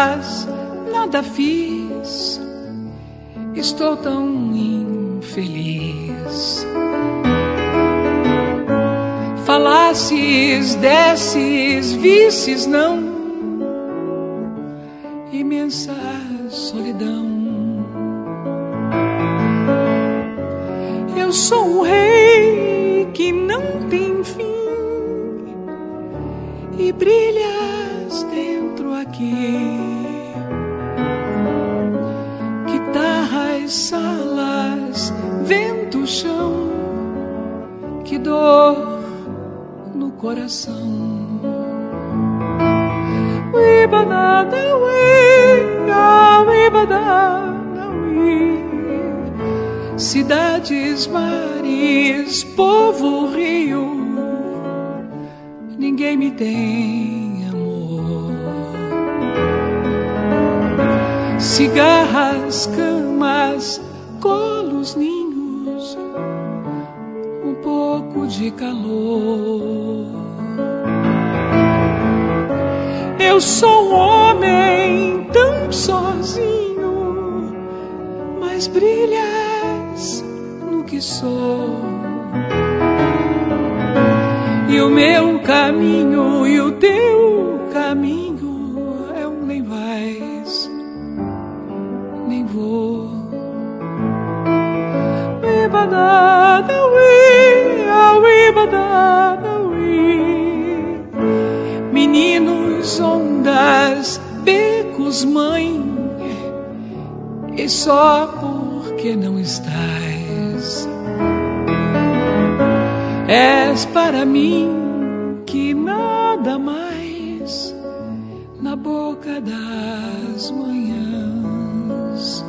mas nada fiz. Estou tão infeliz. Falasses, desses, visses, não, imensa solidão. Eu sou um rei que não tem fim e brilhas dentro aqui. Guitarras, salas, vento, chão, que dor no coração. Cidades, mares, povo, rio, ninguém me tem amor. Cigarras, camas, colos, ninhos, um pouco de calor. Eu sou um homem tão sozinho, mas brilhas no que sou. E o meu caminho e o teu caminho é um nem vais, nem vou. Meninos, ondas, becos, mãe, e só porque não estás, és para mim que nada mais na boca das manhãs.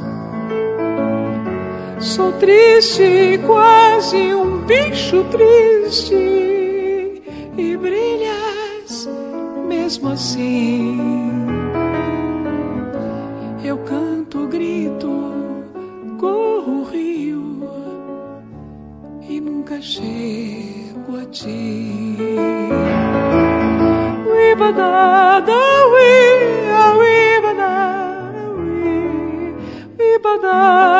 Sou triste, quase um bicho triste, e brilhas mesmo assim. Eu canto, grito, corro, rio e nunca chego a ti. Uibadada, ui, a uibadada, ui, uibadada.